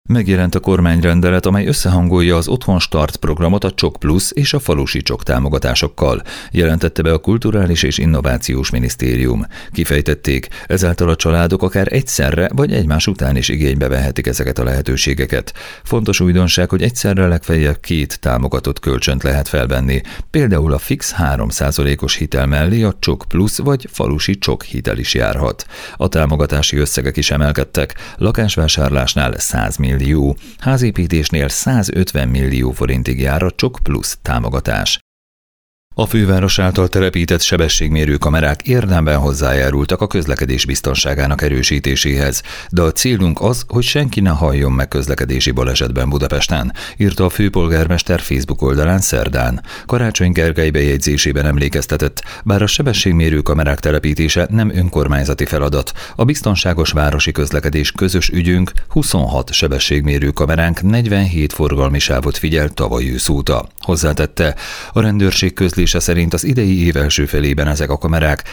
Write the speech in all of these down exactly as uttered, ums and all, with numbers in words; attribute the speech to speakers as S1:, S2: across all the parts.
S1: Megjelent a kormányrendelet, amely összehangolja az Otthon Start programot a Csok Plusz és a Falusi Csok támogatásokkal, jelentette be a Kulturális és Innovációs Minisztérium. Kifejtették, ezáltal a családok akár egyszerre vagy egymás után is igénybe vehetik ezeket a lehetőségeket. Fontos újdonság, hogy egyszerre legfeljebb két támogatott kölcsönt lehet felvenni, például a fix három százalékos hitel mellé a Csok Plusz vagy Falusi Csok hitel is járhat. A támogatási összegek is emelkedtek, lakásvásárlásnál száz millió, házépítésnél százötven millió forintig jár a Csok Plusz támogatás. A főváros által telepített sebességmérő kamerák érdemben hozzájárultak a közlekedés biztonságának erősítéséhez, de a célunk az, hogy senki ne halljon meg közlekedési balesetben Budapesten, írta a főpolgármester Facebook oldalán szerdán. Karácsony Gergely bejegyzésében emlékeztetett, bár a sebességmérő kamerák telepítése nem önkormányzati feladat, a biztonságos városi közlekedés közös ügyünk, huszonhat sebességmérő kameránk negyvenhét forgalmi sávot figyel tavaly ősz óta. Hozzátette, a rendőrség közlése szerint az idei év első felében ezek a kamerák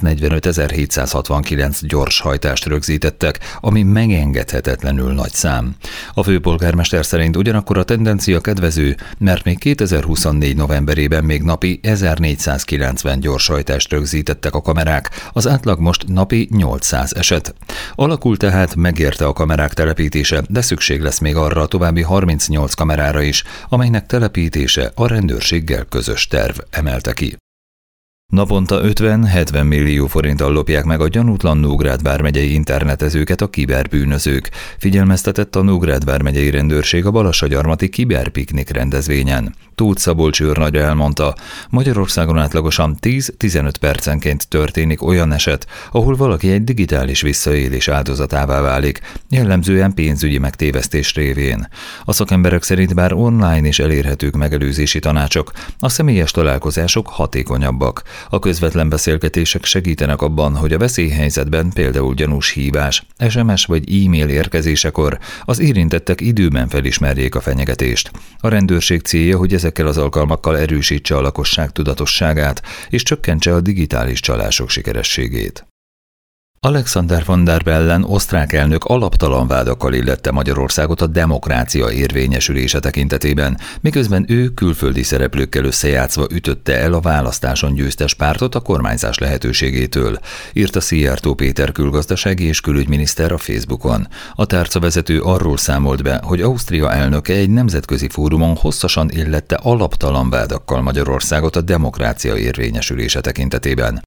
S1: száznegyvenötezer-hétszázhatvankilenc gyorshajtást rögzítettek, ami megengedhetetlenül nagy szám. A főpolgármester szerint ugyanakkor a tendencia kedvező, mert még kétezer-huszonnégy novemberében még napi ezernégyszázkilencven gyorshajtást rögzítettek a kamerák, az átlag most napi nyolcszáz eset. Alakul tehát, megérte a kamerák telepítése, de szükség lesz még arra a további harmincnyolc kamerára is, amelynek telepítése a rendőrséggel közös terv, emelte ki. Naponta ötven-hetven millió forinttal lopják meg a gyanútlan Nógrád vármegyei internetezőket a kiberbűnözők, figyelmeztetett a Nógrád vármegyei rendőrség a Balassagyarmati kiberpiknik rendezvényen. Tóth Szabolcs őrnagy elmondta, Magyarországon átlagosan tíz-tizenöt percenként történik olyan eset, ahol valaki egy digitális visszaélés áldozatává válik, jellemzően pénzügyi megtévesztés révén. A szakemberek szerint bár online is elérhetők megelőzési tanácsok, a személyes találkozások hatékonyabbak. A közvetlen beszélgetések segítenek abban, hogy a veszélyhelyzetben, például gyanús hívás, es em es vagy e-mail érkezésekor az érintettek időben felismerjék a fenyegetést. A rendőrség célja, hogy ezekkel az alkalmakkal erősítse a lakosság tudatosságát és csökkentse a digitális csalások sikerességét. Alexander Van der Bellen osztrák elnök alaptalan vádakkal illette Magyarországot a demokrácia érvényesülése tekintetében, miközben ő külföldi szereplőkkel összejátszva ütötte el a választáson győztes pártot a kormányzás lehetőségétől, írta Szijjártó Péter külgazdasági és külügyminiszter a Facebookon. A tárcavezető arról számolt be, hogy Ausztria elnöke egy nemzetközi fórumon hosszasan illette alaptalan vádakkal Magyarországot a demokrácia érvényesülése tekintetében.